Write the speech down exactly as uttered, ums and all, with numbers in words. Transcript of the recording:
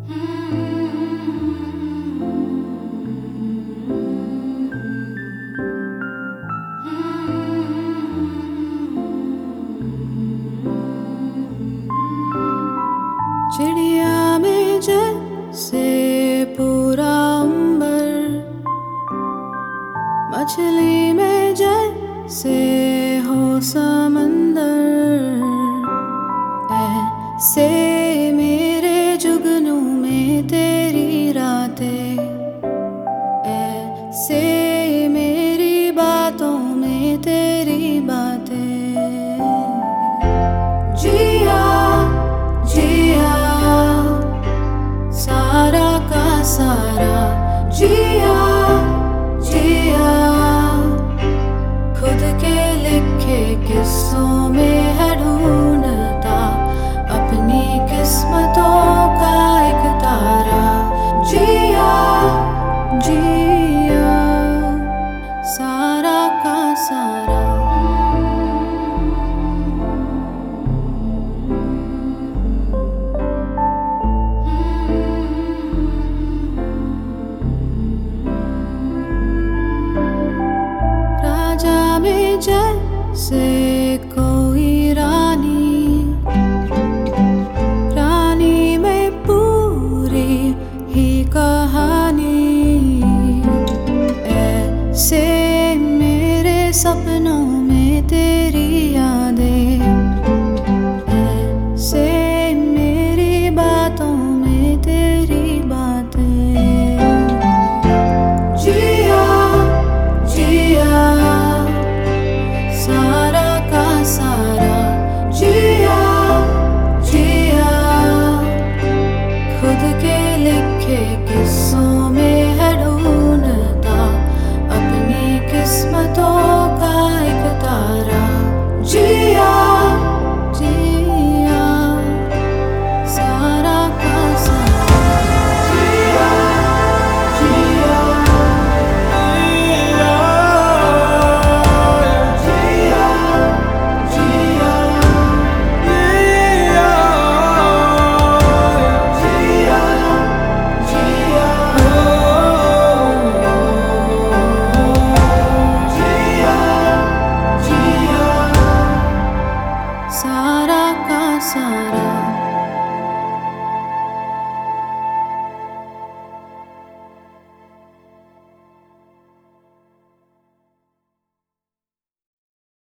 चिड़िया में जैसे पूरा अंबर, मछली में जैसे हो समंदर, ऐसे मेरे जुगनू में तेरी रातें, ऐसे मेरी बातों में तेरी बातें। जिया जिया सारा का सारा, जिया जिया खुद के लिखे किस्सों में है ढूंढता अपनी किस्मतों का एक तारा। जिया जिया सारा का सारा। में जैसे कोई रानी, रानी में पूरी ही कहानी, ऐसे मेरे सपनों में तेरी यादें, ऐसे मेरी बातों में तेरी बातें। जिया जिया सारा का सारा, जिया जिया खुद के लिखे किस्सों में है ढूंढता अपनी किस्मतों का एक तारा। जिया जिया सारा का सारा। जिया जिया सारा का सारा।